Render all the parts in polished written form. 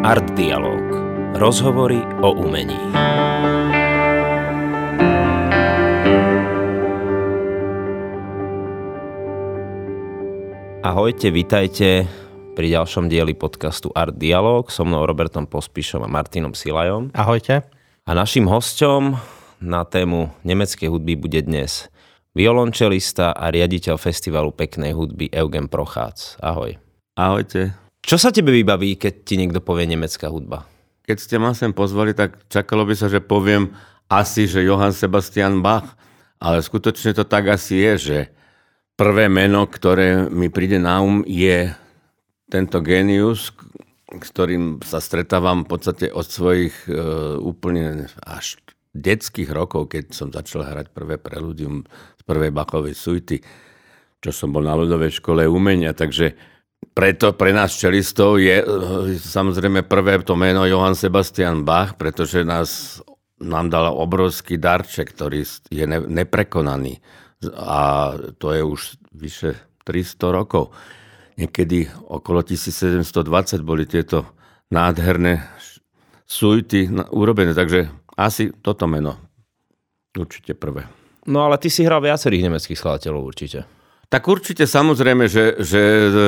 Art Dialóg. Rozhovory o umení. Ahojte, vitajte pri ďalšom dieli podcastu Art Dialóg. So mnou Robertom Pospíšom a Martinom Silajom. Ahojte. A naším hosťom na tému nemeckej hudby bude dnes violončelista a riaditeľ festivalu peknej hudby Eugen Prochác. Ahoj. Ahojte. Čo sa tebe vybaví, keď ti niekto povie nemecká hudba? Keď ste ma sem pozvali, tak čakalo by sa, že poviem asi, že Johann Sebastian Bach, ale skutočne to tak asi je, že prvé meno, ktoré mi príde na je tento génius, s ktorým sa stretávam v podstate od svojich úplne až detských rokov, keď som začal hrať prvé preludium z prvej Bachovej suity, čo som bol na ľudovej škole umenia, takže preto pre nás čelistov je samozrejme prvé to meno Johann Sebastian Bach, pretože nám dal obrovský darček, ktorý je neprekonaný. A to je už vyše 300 rokov. Niekedy okolo 1720 boli tieto nádherné suity urobené, takže asi toto meno. Určite prvé. No ale ty si hral viacerých nemeckých skladateľov určite. Tak určite samozrejme, že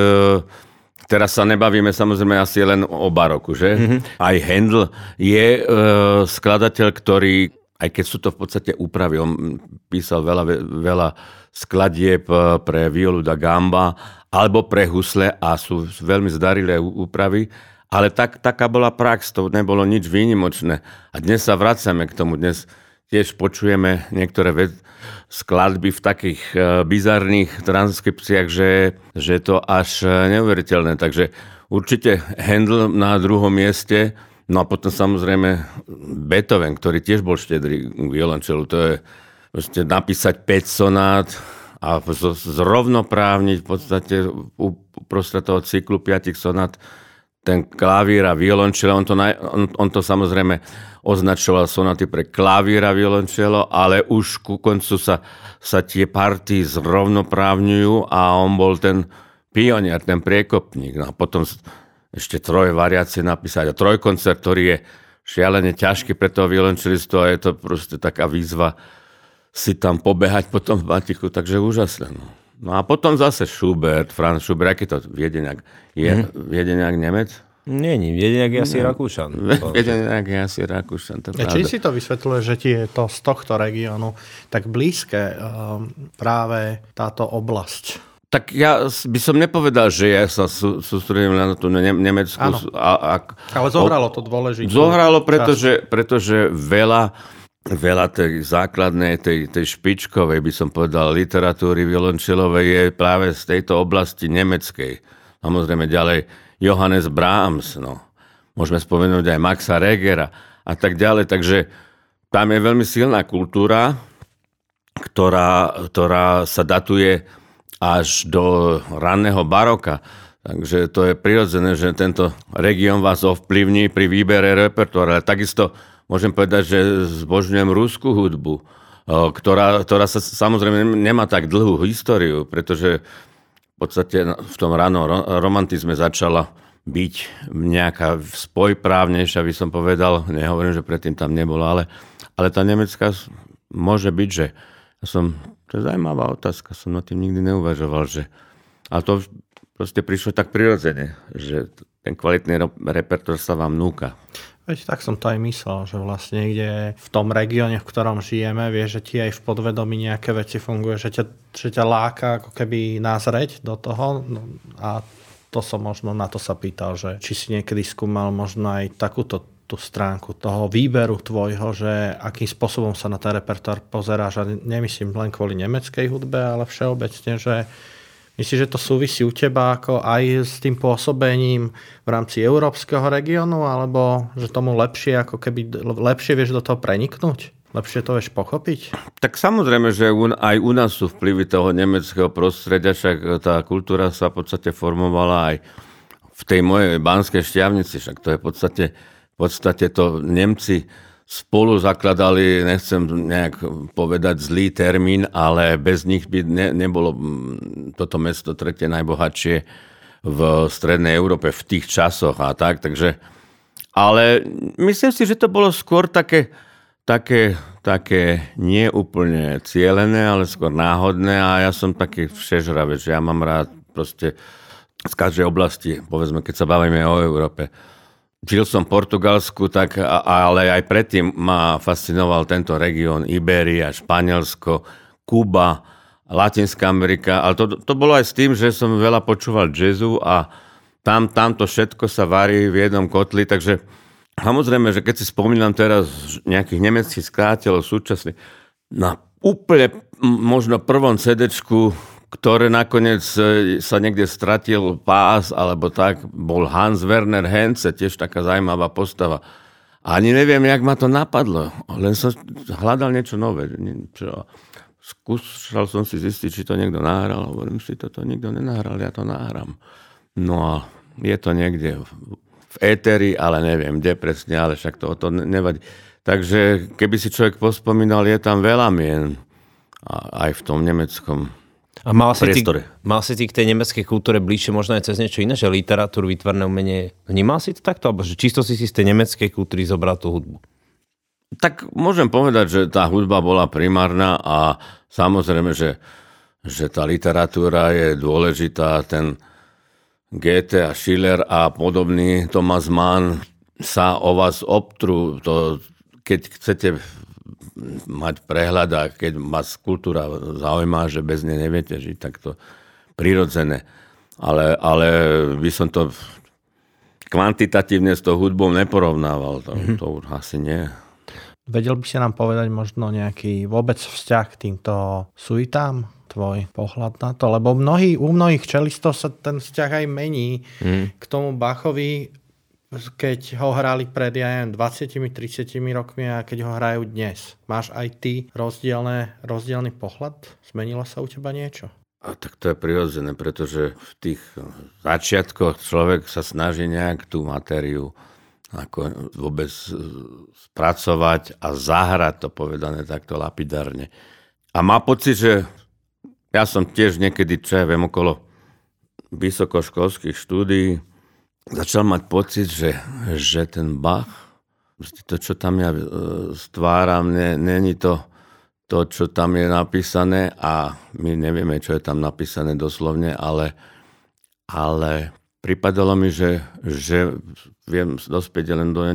teraz sa nebavíme samozrejme asi len o baroku, že? Mm-hmm. Aj Handel je skladateľ, ktorý, aj keď sú to v podstate úpravy, on písal veľa skladieb pre violu da gamba alebo pre husle a sú veľmi zdarilé úpravy. Ale taká bola prax, to nebolo nič výnimočné. A dnes sa vracame k tomu. Dnes tiež počujeme niektoré skladby v takých bizarných transkripciách, že je to až neuveriteľné. Takže určite Handel na druhom mieste. No a potom samozrejme Beethoven, ktorý tiež bol štedrý k violončelu. To je proste napísať 5 sonát a zrovnoprávniť v podstate uprostred toho cyklu 5 sonát ten klavír a violončelo, on to samozrejme označoval sonaty pre klavír a violončelo, ale už ku koncu sa tie party zrovnoprávňujú a on bol ten pionier, ten priekopník. No a potom ešte troje variácie napísať a trojkoncert, ktorý je šialene ťažký pre toho violončelistu a je to proste taká výzva si tam pobehať po tom batiku, takže úžasné. No a potom zase Schubert, Franz Schubert, aký to Viedeniak? Je Viedeniak Nemec? Nie, Viedeniak je asi Rakúšan. Viedeniak je asi Rakúšan. Či si to vysvetľuje, že ti je to z tohto regiónu tak blízke práve táto oblasť? Tak ja by som nepovedal, že ja sa sústredím na tú Nemeckú. Ale zohralo to dôležitú. Zohralo, pretože veľa tej základnej, tej špičkovej, by som povedal, literatúry violončelovej je práve z tejto oblasti nemeckej. Samozrejme ďalej Johannes Brahms, môžeme spomenúť aj Maxa Regera a tak ďalej. Takže tam je veľmi silná kultúra, ktorá sa datuje až do ranného baroka. Takže to je prirodzené, že tento región vás ovplyvní pri výbere repertoára. Ale takisto môžem povedať, že zbožňujem ruskú hudbu, ktorá sa samozrejme nemá tak dlhú históriu, pretože v podstate v tom ranom romantizme začala byť nejaká spojprávnejšia, by som povedal. Nehovorím, že predtým tam nebola, ale tá nemecká môže byť, že to je zaujímavá otázka, som na tým nikdy neuvažoval, a to proste prišlo tak prirodzene, že ten kvalitný repertoár sa vám núka. Veď tak som to aj myslel, že vlastne niekde v tom regióne, v ktorom žijeme, vieš, že ti aj v podvedomí nejaké veci fungujú, že ťa láka ako keby nazrieť do toho. No, a to som možno na to sa pýtal, že či si niekedy skúmal možno aj takúto tú stránku toho výberu tvojho, že akým spôsobom sa na ten repertoár pozeráš. A nemyslím len kvôli nemeckej hudbe, ale všeobecne, že myslíš, že to súvisí u teba ako aj s tým pôsobením v rámci európskeho regiónu, alebo že tomu lepšie vieš do toho preniknúť? Lepšie to vieš pochopiť? Tak samozrejme, že aj u nás sú vplyvy toho nemeckého prostredia, však tá kultúra sa v podstate formovala aj v tej mojej Banskej Štiavnici, však to je v podstate to Nemci spolu zakladali, nechcem nejak povedať zlý termín, ale bez nich by nebolo toto mesto tretie najbohatšie v strednej Európe v tých časoch a tak. Takže Ale myslím si, že to bolo skôr také nie úplne cielené, ale skôr náhodné a ja som taký všežravec, že ja mám rád proste z každej oblasti, povedzme, keď sa bavíme o Európe. Žil som v Portugalsku, ale aj predtým ma fascinoval tento región Ibéria, Španielsko, Kuba, Latinská Amerika, ale to bolo aj s tým, že som veľa počúval jazzu a tam to všetko sa varí v jednom kotli, takže samozrejme, že keď si spomínam teraz nejakých nemeckých skladateľov súčasných, na úplne možno prvom CD-čku, ktoré nakoniec sa niekde stratil pás, alebo tak, bol Hans Werner Henze, tiež taká zaujímavá postava. Ani neviem, jak ma to napadlo, len som hľadal niečo nové. Skúšal som si zistiť, či to niekto nahral, hovorím si, toto nikto nenahral, ja to nahrám. No a je to niekde v éteri, ale neviem, kde presne, ale však to nevadí. Takže keby si človek pospomínal, je tam veľa mien aj v tom nemeckom priestore. Mal si ty k tej nemeckej kultúre bližšie možno aj cez niečo iné, že literatúru, výtvarné umenie, vnímal si to takto? Alebo že čisto si z tej nemeckej kultúry zobral tú hudbu? Tak môžem povedať, že tá hudba bola primárna a samozrejme, že tá literatúra je dôležitá, ten Goethe a Schiller a podobný Thomas Mann sa o vás obtrú. Keď chcete mať prehľad a keď vás kultúra zaujíma, že bez nej neviete žiť, tak to prirodzené. Ale by som to kvantitatívne s tou hudbou neporovnával. To asi nie. Vedel by si nám povedať možno nejaký vôbec vzťah k týmto suitám? Tvoj pohľad na to, lebo u mnohých čelistov sa ten vzťah aj mení k tomu Bachovi, keď ho hrali pred 20-30 rokmi a keď ho hrajú dnes. Máš aj ty rozdielny pohľad? Zmenilo sa u teba niečo? A tak to je prirodzené, pretože v tých začiatkoch človek sa snaží nejak tú matériu ako vôbec spracovať a zahrať, to povedané takto lapidárne. A má pocit, že ja som tiež niekedy, okolo vysokoškolských štúdií začal mať pocit, že ten Bach, to, čo tam ja stváram, není to, čo tam je napísané a my nevieme, čo je tam napísané doslovne, ale pripadalo mi, že viem dospieť len do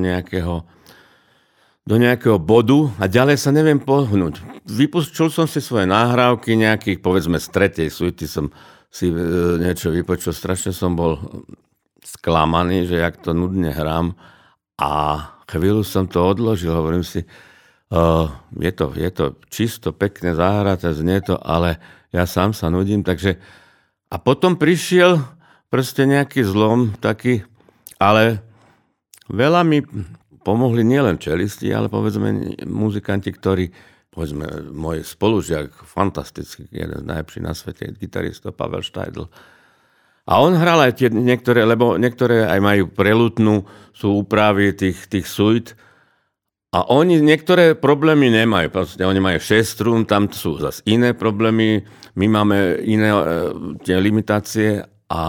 nejakého bodu a ďalej sa neviem pohnúť. Vypočul som si svoje nahrávky nejakých, povedzme z tretej suity som si niečo vypočul. Strašne som bol sklamaný, že jak to nudne hrám a chvíľu som to odložil. Hovorím si, je to čisto, pekne zahraté, znie to, ale ja sám sa nudím. Takže a potom prišiel proste nejaký zlom taký, ale veľa mi pomohli nielen čelisti, ale povedzme muzikanti, ktorí, povedzme môj spolužiak, fantastický, jeden z najlepších na svete, gitarista Pavel Štajdl. A on hral aj tie niektoré, lebo niektoré aj majú prelutnú, sú úpravy tých suit. A oni niektoré problémy nemajú. Proste oni majú 6 strún, tam sú zase iné problémy, my máme iné tie limitácie a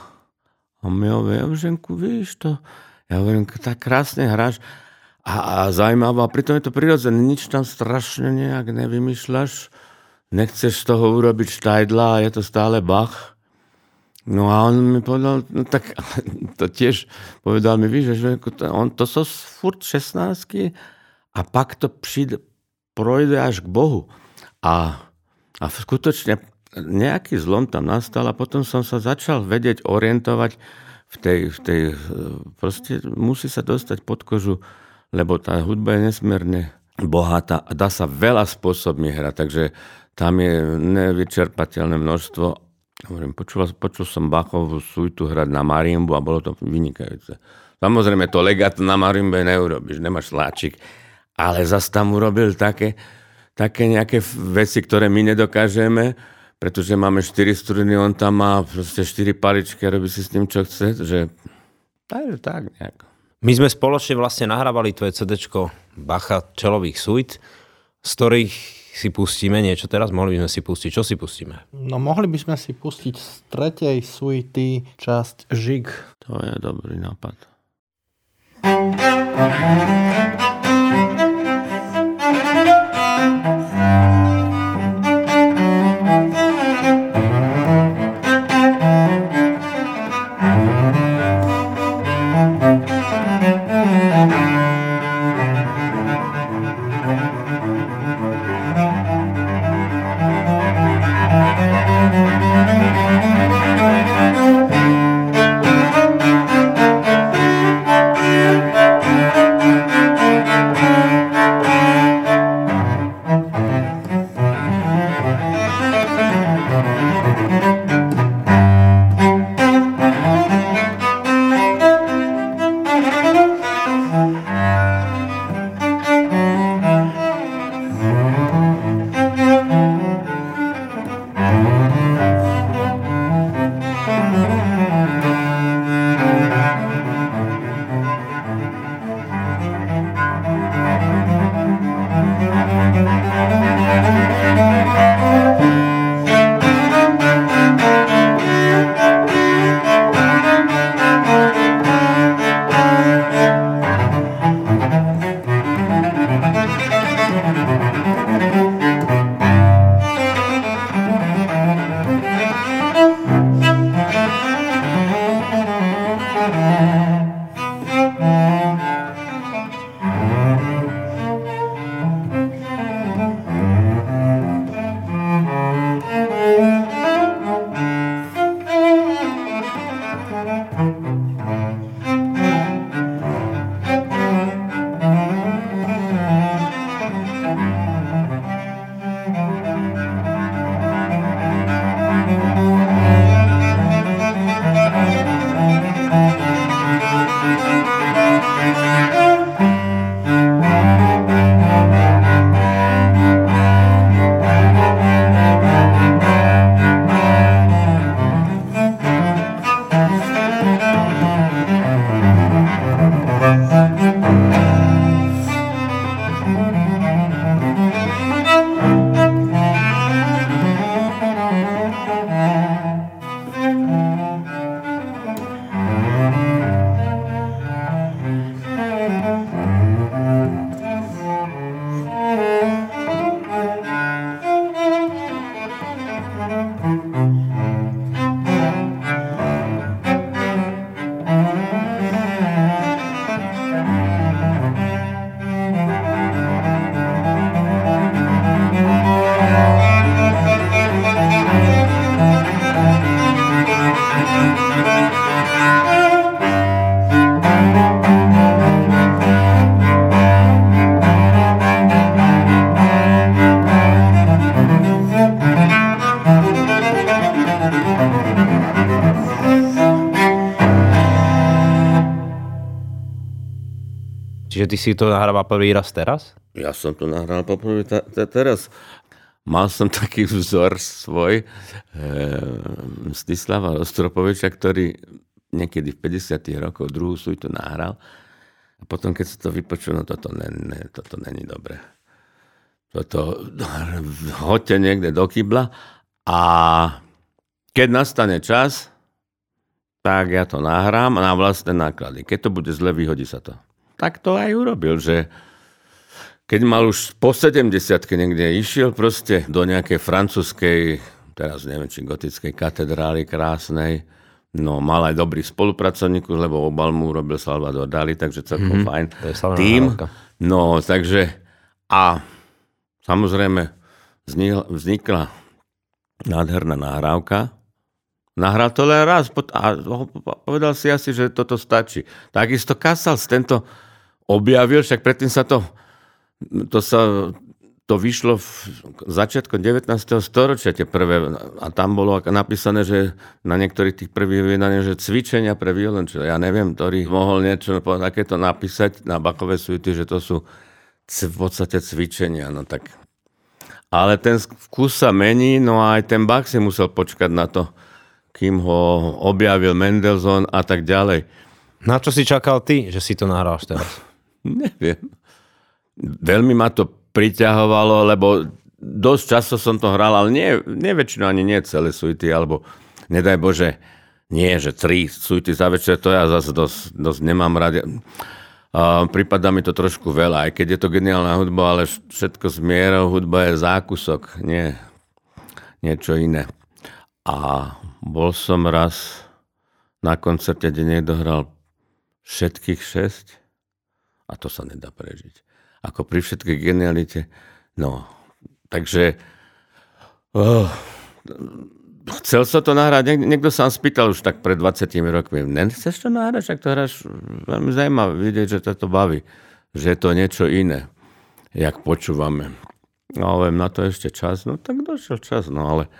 my hovorím, Evženku, víš to, ja hovorím, tak krásne hráš a zaujímavé. A pritom je to prirodzené. Nič tam strašne nejak nevymýšľaš. Nechceš z toho urobiť Štajdla a je to stále Bach. No a on mi povedal, no tak to tiež povedal mi, víš, že on to sú furt 16 a pak to projde až k Bohu. A skutočne nejaký zlom tam nastal a potom som sa začal vedieť orientovať v tej proste musí sa dostať pod kožu, lebo tá hudba je nesmierne bohatá a dá sa veľa spôsobmi hrať, takže tam je nevyčerpateľné množstvo. Hovorím, počul som Bachovú suitu hrať na marimbu a bolo to vynikajúce. Samozrejme, to legato na marimbe neurobíš, nemáš sláčik, ale zas tam urobil také nejaké veci, ktoré my nedokážeme, pretože máme 4 struny, on tam má proste 4 paličky a robí si s tým, čo chce, že tak nejak. My sme spoločne vlastne nahrávali tvoje CDčko Bacha čelových suit, z ktorých si pustíme niečo teraz. Mohli by sme si pustiť. Čo si pustíme? No mohli by sme si pustiť z tretej suity časť Žig. To je dobrý nápad. Čiže ty si to nahrával prvý raz teraz? Ja som to nahral poprvé teraz. Mal som taký vzor svoj Mstislava Rostropoviča, ktorý niekedy v 50. rokoch druhú suitu nahral. A potom, keď sa to vypočul, no toto není dobre. Toto hoďte niekde do kybla a keď nastane čas, tak ja to nahrám na vlastné náklady. Keď to bude zle, vyhodí sa to. Tak to aj urobil, že keď mal už po 70-ke niekde išiel proste do nejakej francúzskej, teraz neviem, či gotickej katedrály krásnej, no mal aj dobrý spolupracovníkov, lebo obal mu urobil Salvador Dali, takže celkom fajn tým. No, takže a samozrejme vznikla nádherná nahrávka. Nahral to len raz a povedal si asi, že toto stačí. Takisto Casals, tento objavil, však predtým sa to vyšlo v začiatku 19. storočia tie prvé, a tam bolo napísané, že na niektorých tých prvých vyjednaní, že cvičenia pre violončelo. Ja neviem, ktorý mohol niečo takéto napísať na Bachové suity, že to sú v podstate cvičenia. No tak. Ale ten vkus sa mení, no a aj ten Bach si musel počkať na to, kým ho objavil Mendelssohn a tak ďalej. Na čo si čakal ty, že si to nahráš teraz? Neviem. Veľmi ma to priťahovalo, lebo dosť často som to hral, ale nie väčšinu, ani nie celé suity, alebo nedaj Bože, nie, že 3 suity za večer, to ja zase dosť nemám rád. Prípada mi to trošku veľa, aj keď je to geniálna hudba, ale všetko s mierou, hudba je zákusok, nie niečo iné. A bol som raz na koncerte, kde niekto hral všetkých 6 a to sa nedá prežiť. Ako pri všetkej genialite. No, takže chcel sa to nahrať. Niekto sa spýtal už tak pred 20 rokmi. Nechceš to nahrať? Však to hráš veľmi zaujímavé. Vidieť, že to baví. Že je to niečo iné, jak počúvame. No, ale na to ešte čas. No, tak došiel čas. No, ale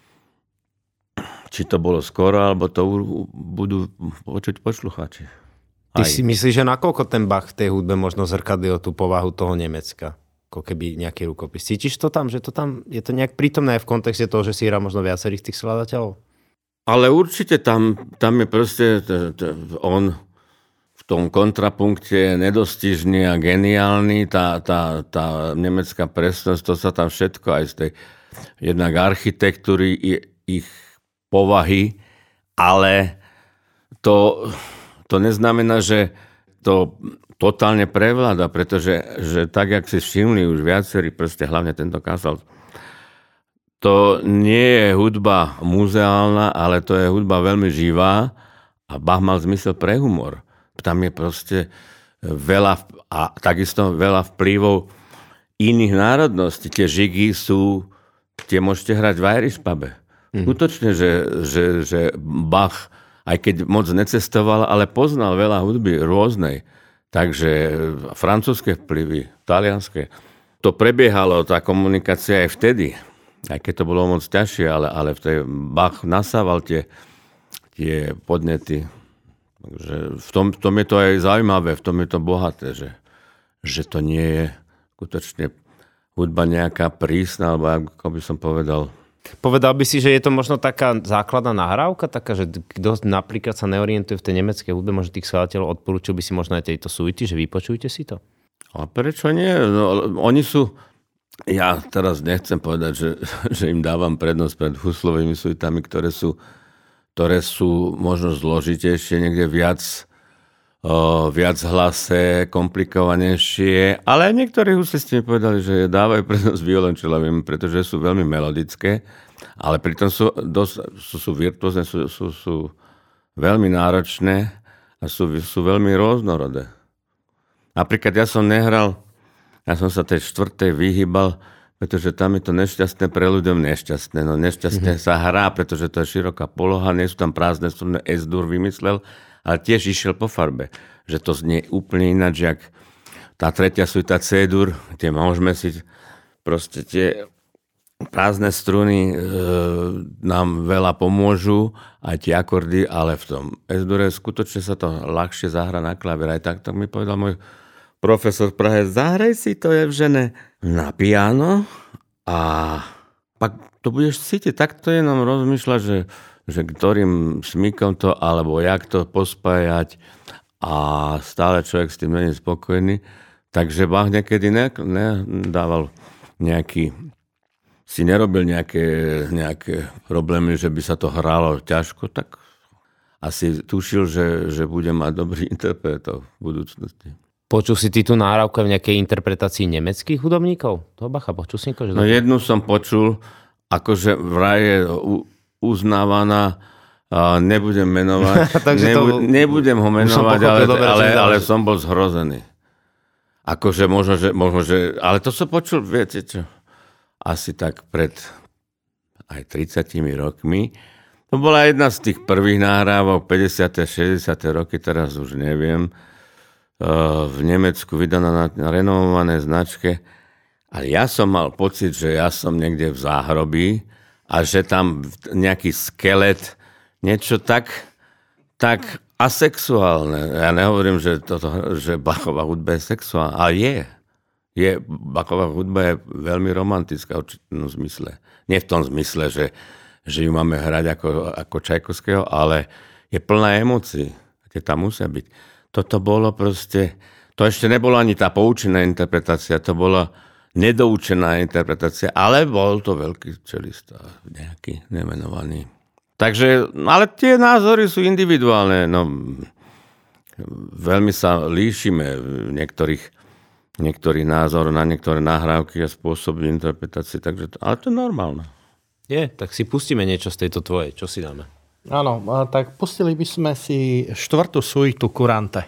či to bolo skoro, alebo to budú počuť poslucháči. Ty si myslíš, že nakoľko ten Bach v tej hudbe možno zrkadlil tú povahu toho Nemecka? Ako keby nejaký rukopis. Cítiš to tam, že to tam je to nejak prítomné aj v kontexte toho, že si hrá možno viacerých tých skladateľov? Ale určite tam je proste on v tom kontrapunkte nedostižný a geniálny, tá nemecká presnosť, to sa tam všetko aj z tej jednak architektúry ich povahy, ale to neznamená, že to totálne prevláda, pretože že tak, jak si všimli už viacerí, proste hlavne tento Casals, to nie je hudba muzeálna, ale to je hudba veľmi živá a Bach mal zmysel pre humor. Tam je proste veľa a takisto veľa vplyvov iných národností. Tie žigy tie môžete hrať v Irish pube. Skutočne, že Bach, aj keď moc necestoval, ale poznal veľa hudby rôznej. Takže francúzske vplyvy, talianske. To prebiehalo, tá komunikácia aj vtedy. Aj keď to bolo moc ťažšie, ale v tej Bach nasával tie podnety. Takže v tom je to aj zaujímavé, v tom je to bohaté, že to nie je skutočne hudba nejaká prísna, alebo ako by som povedal. Povedal by si, že je to možno taká základná nahrávka, taká, že kto napríklad sa neorientuje v tej nemeckej hudbe, možno tých skladateľov odporúčil by si možno aj tejto suity, že vypočujte si to? A prečo nie? No, oni sú, ja teraz nechcem povedať, že im dávam prednosť pred huslovými suitami, ktoré sú možno zložitejšie, niekde viac hlase, komplikovanejšie, ale niektorí huslisti mi povedali, že dávajú prednosť violončelovým, pretože sú veľmi melodické, ale pritom sú virtuózne, sú veľmi náročné a sú veľmi rôznorodé. Napríklad ja som sa tej štvrtej vyhýbal, pretože tam je to nešťastné pre ľuďom nešťastné. No nešťastné sa hrá, pretože to je široká poloha, nie sú tam prázdne struny, S-dur vymyslel, ale tiež išiel po farbe. Že to znie úplne ináč, jak tá tretia suita C-dur, kde môžeme si proste tie prázdne struny nám veľa pomôžu, aj tie akordy, ale v tom S-dure skutočne sa to ľahšie zahra na klavír. Aj tak mi povedal môj profesor v Prahe, zahraj si to, Evžene, na piano a pak to budeš cítiť. Tak to jenom rozmýšľa, že ktorým smykom to, alebo jak to pospájať a stále človek s tým není spokojný. Takže Bach niekedy nedával si nerobil nejaké problémy, že by sa to hralo ťažko, tak asi tušil, že bude mať dobrý interpretov v budúcnosti. Počul si ty tú nahrávku v nejakej interpretácii nemeckých hudobníkov? Toho Bacha počul si niekoho? No jednu som počul, akože vraj je uznávaná, nebudem menovať, nebudem ho menovať, ale som bol zhrozený. Akože možno, že, ale to som počul, viete čo, asi tak pred aj 30 rokmi. To bola jedna z tých prvých nahrávok, 50. 60. roky, teraz už neviem, v Nemecku vydaná na renomované značke. Ale ja som mal pocit, že ja som niekde v záhrobí a že tam nejaký skelet, niečo tak asexuálne. Ja nehovorím, že Bachová hudba je sexuálna, ale je. Bachová hudba je veľmi romantická v určitom zmysle. Nie v tom zmysle, že ju máme hrať ako Čajkovského, ale je plná emócií. Tie tam musia byť. Toto bolo proste, to ešte nebolo ani tá poučená interpretácia, to bola nedoučená interpretácia, ale bol to veľký čelista, nejaký nemenovaný. Takže, ale tie názory sú individuálne. No, veľmi sa líšime v niektorých názorov na niektoré nahrávky a spôsoby interpretácie, takže ale to je normálne. Tak si pustíme niečo z tejto tvojej. Čo si dáme? Áno, tak pustili by sme si 4. suitu Kurante.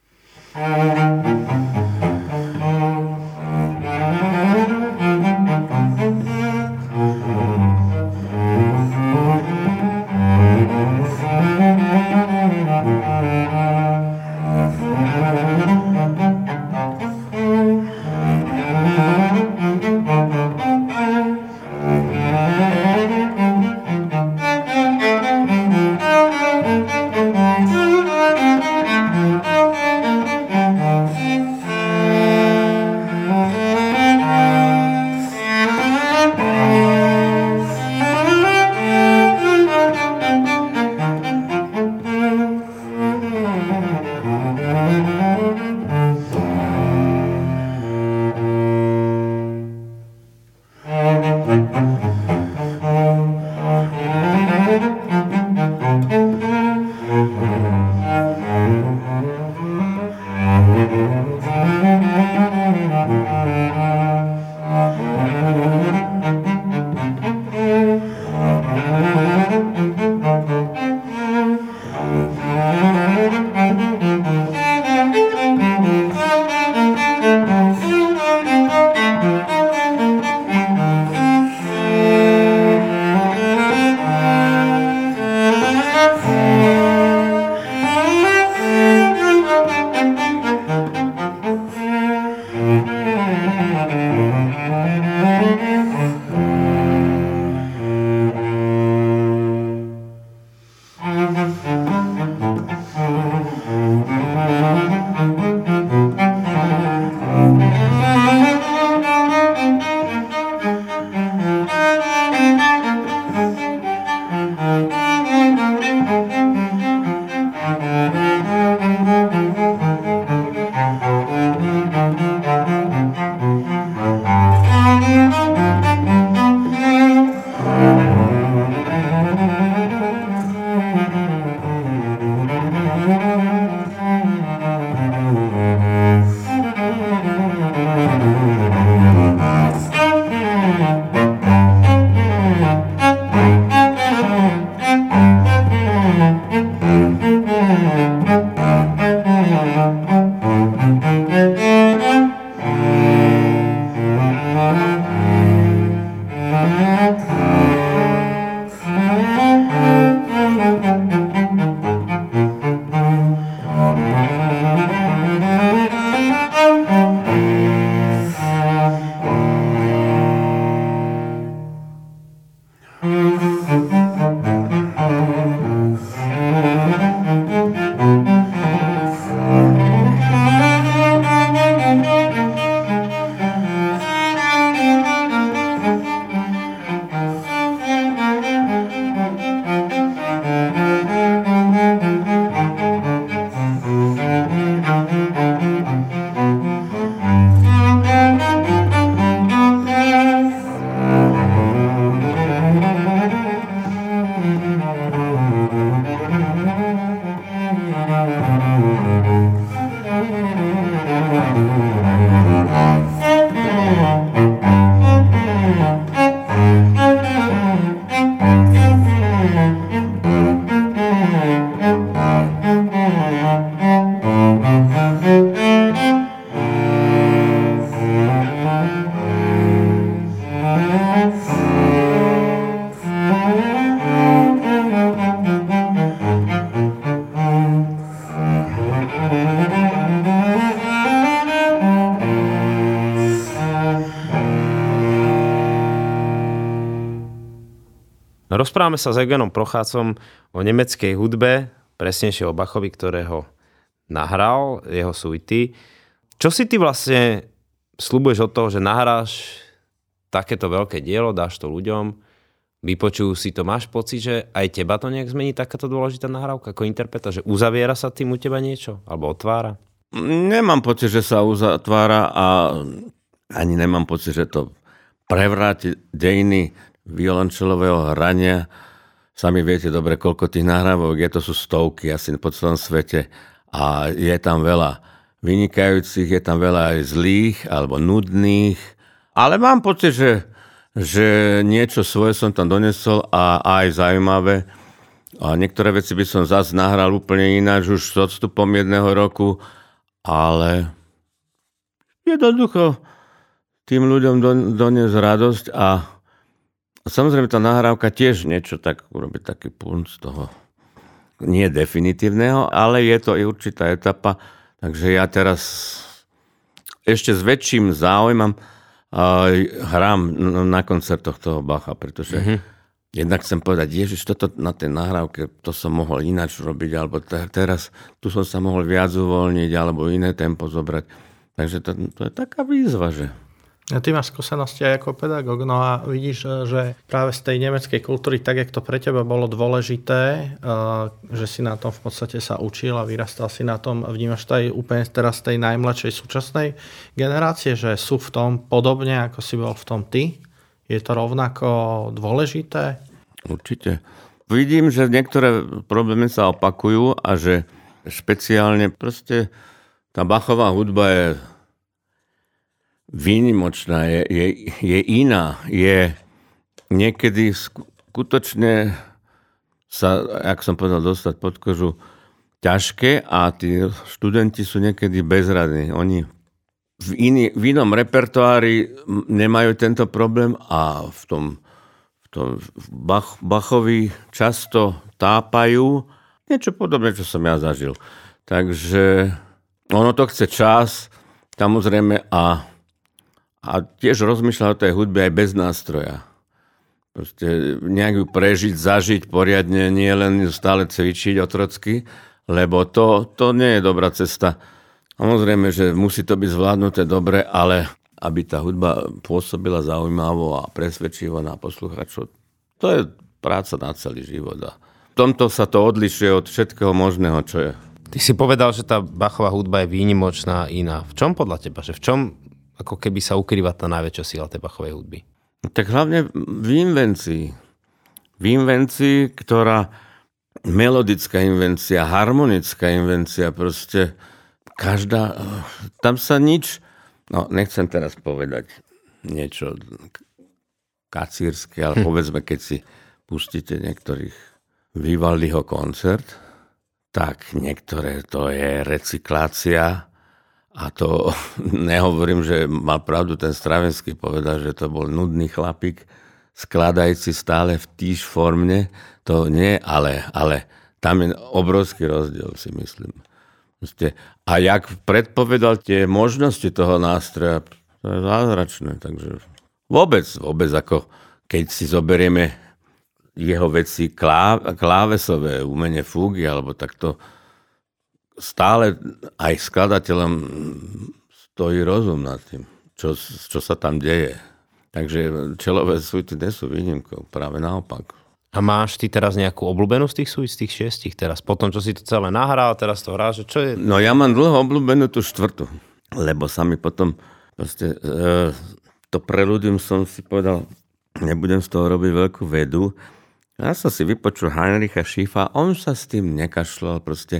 Rozprávame sa s Eugenom Prochádzom o nemeckej hudbe, presnejšie o Bachovi, ktorého nahral, jeho suity. Čo si ty vlastne sľubuješ od toho, že nahráš takéto veľké dielo, dáš to ľuďom, vypočujú si to, máš pocit, že aj teba to nejak zmení takáto dôležitá nahrávka ako interpreta, že uzaviera sa tým u teba niečo? Alebo otvára? Nemám pocit, že sa uzatvára a ani nemám pocit, že to prevráti dejiny violončelového hrania. Sami viete dobre, koľko tých nahrávok je, to sú stovky asi po celom svete. a je tam veľa vynikajúcich, je tam veľa aj zlých alebo nudných, ale mám pocit, že niečo svoje som tam donesol a aj zaujímavé. A niektoré veci by som zase nahral úplne ináč už s odstupom 1 roku, ale jednoducho tým ľuďom doniesť radosť a samozrejme tá nahrávka tiež niečo tak urobiť taký punt z toho. Nie definitívneho, ale je to i určitá etapa, takže ja teraz ešte s väčším záujmom hrám na koncertoch toho Bacha, pretože jednak chcem povedať, Ježiš, toto na tej nahrávke, to som mohol ináč robiť, alebo teraz tu som sa mohol viac uvoľniť, alebo iné tempo zobrať. Takže to je taká výzva, že... A ty máš skúsenosti aj ako pedagóg, no a vidíš, že práve z tej nemeckej kultúry, tak jak to pre teba bolo dôležité, že si na tom v podstate sa učil a vyrastal si na tom, vnímaš to aj úplne teraz tej najmladšej súčasnej generácie, že sú v tom podobne, ako si bol v tom ty? Je to rovnako dôležité? Určite. Vidím, že niektoré problémy sa opakujú a že špeciálne proste tá Bachová hudba je výnimočná, je iná, je niekedy skutočne sa, jak som povedal, dostať pod kožu ťažké a tí študenti sú niekedy bezradní. Oni v inom repertoári nemajú tento problém a v tom Bachovi často tápajú niečo podobné, čo som ja zažil. Takže ono to chce čas, samozrejme, a tiež rozmýšľať o tej hudbe aj bez nástroja. Proste nejak ju prežiť, zažiť poriadne, nie len stále cvičiť otrocky, lebo to nie je dobrá cesta. Samozrejme, že musí to byť zvládnuté dobre, ale aby tá hudba pôsobila zaujímavo a presvedčivo na posluchačov, to je práca na celý život. A v tomto sa to odlišuje od všetkého možného, čo je. Ty si povedal, že tá Bachová hudba je výnimočná iná. V čom podľa teba? Že v čom ako keby sa ukrýva tá najväčšia sila tej Bachovej hudby? Tak hlavne v invencii. V invencii, ktorá melodická invencia, harmonická invencia, proste každá, tam sa nič, no nechcem teraz povedať niečo kacírske, ale povedzme, keď si pustíte niektorých Vivaldiho koncert, tak niektoré to je recyklácia. A to nehovorím, že mal pravdu ten Stravinský povedal, že to bol nudný chlapík, skladajúci stále v týž forme. To nie, ale tam je obrovský rozdiel, si myslím. A jak predpovedal tie možnosti toho nástroja, to je zázračné. Takže vôbec ako keď si zoberieme jeho veci klávesové, umenie fúgy, alebo takto, stále aj skladateľom stojí rozum nad tým, čo sa tam deje. Takže čelové súity nie sú výnimkou, práve naopak. A máš ty teraz nejakú obľúbenú z tých súit, z tých 6 teraz? Potom, čo si to celé nahral, teraz to hráš, čo je? No ja mám dlho obľúbenú tú 4, lebo sa mi potom proste to preludium som si povedal, nebudem z toho robiť veľkú vedu. Ja som si vypočul Heinricha Schiffa, on sa s tým nekašľal, proste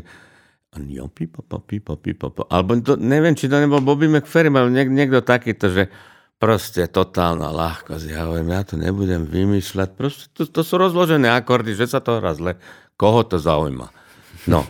alebo neviem, či to nebol Bobby McFerrin, ale niekto takýto, že proste totálna ľahkosť. Ja hovorím, ja to nebudem vymýšľať. Proste to sú rozložené akordy, že sa to hrá zle. Koho to zaujíma? No.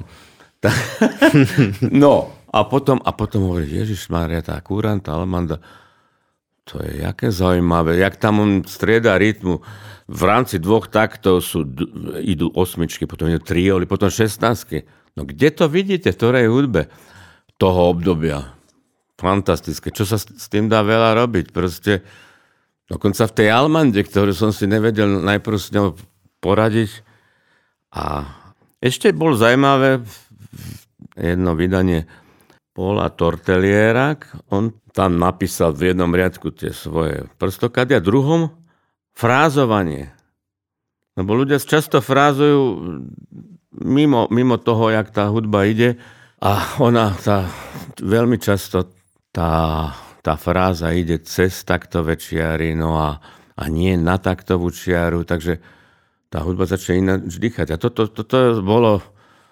No. A potom hovorí, Ježišmária, tá kuranta Allemanda, to je jaké zaujímavé. Jak tam on strieda rytmu. V rámci 2 taktov idú 8, potom idú trioly, potom 16. No kde to vidíte, v ktorej hudbe toho obdobia? Fantastické. Čo sa s tým dá veľa robiť? Proste dokonca v tej Allemande, ktorú som si nevedel najprv s ňou poradiť. A ešte bol zaujímavé jedno vydanie Paula Torteliera. On tam napísal v jednom riadku tie svoje prstokady a druhom frázovanie. Lebo ľudia často frázujú mimo toho, jak tá hudba ide a ona veľmi často tá fráza ide cez taktové čiary, no a nie na taktovú čiaru, takže tá hudba začne ináč dýchať. A toto bolo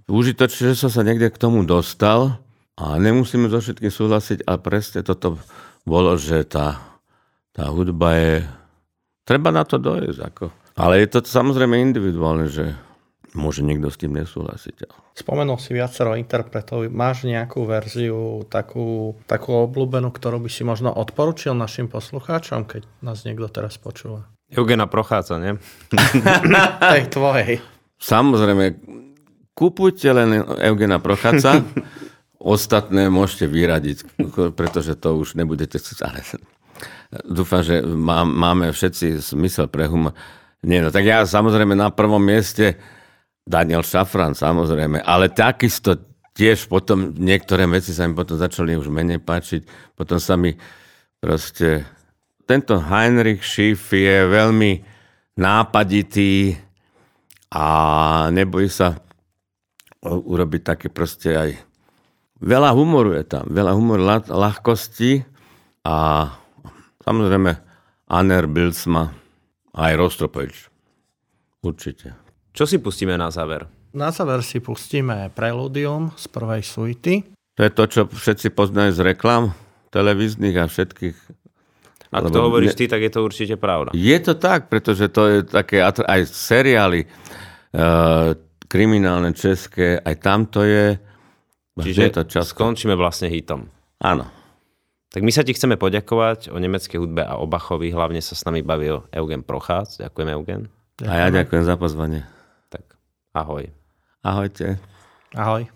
užitočné, že som sa niekde k tomu dostal a nemusíme so všetkým súhlasiť, ale presne toto bolo, že tá hudba je... Treba na to dojsť. Ale je to samozrejme individuálne, že môže niekto s tým nesúhlasiť. Spomenul si viacero interpretov. Máš nejakú verziu, takú obľúbenú, ktorú by si možno odporučil našim poslucháčom, keď nás niekto teraz počúva? Eugena Procházca, nie? Tej tvojej. Samozrejme, kúpujte len Eugena Procházca. Ostatné môžete vyradiť, pretože to už nebudete chcieť. Dúfam, že máme všetci zmysel pre humor. Nie, no tak ja samozrejme na prvom mieste Daniel Šafran, samozrejme, ale takisto tiež potom niektoré veci sa mi potom začali už menej páčiť. Potom sa mi proste... Tento Heinrich Schiff je veľmi nápaditý a nebojí sa urobiť také proste aj... Veľa humoru je tam, veľa humoru, ľahkosti a samozrejme Aner Bilsma aj Rostropovič. Určite. Čo si pustíme na záver? Na záver si pustíme Preludium z prvej suity. To je to, čo všetci poznajú z reklam televíznych a všetkých. Ak to hovoríš ty, tak je to určite pravda. Je to tak, pretože to je také aj seriály kriminálne české, aj tam to je. Čiže skončíme vlastne hitom. Áno. Tak my sa ti chceme poďakovať o nemeckej hudbe a o Bachovi. Hlavne sa s nami bavil Eugen Prochác. Ďakujem, Eugen. A ja ďakujem za pozvanie. Tak, ahoj. Ahojte. Ahoj.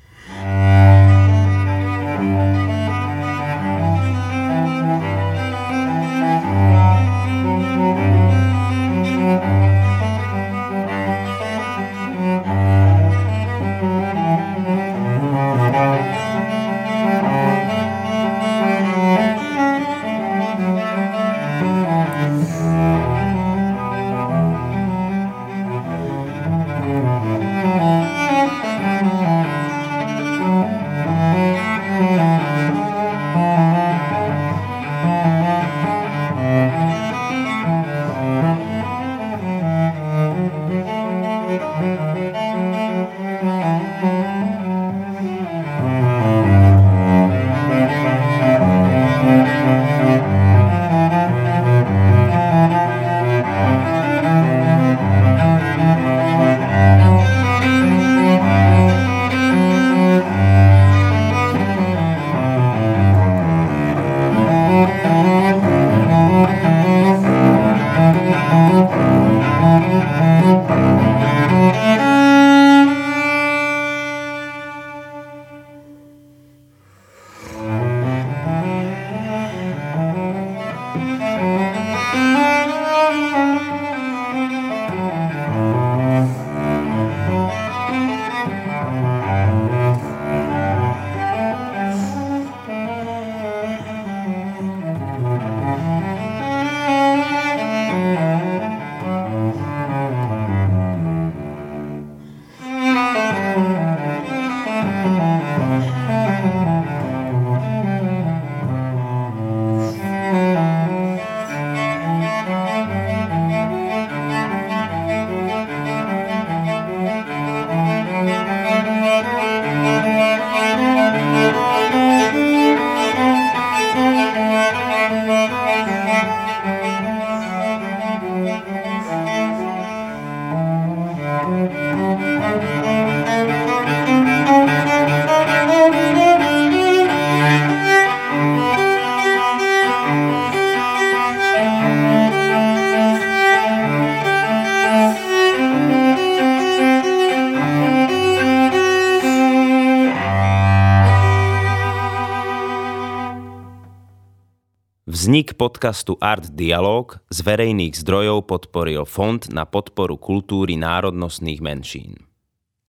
Vznik podcastu Art Dialog z verejných zdrojov podporil Fond na podporu kultúry národnostných menšín.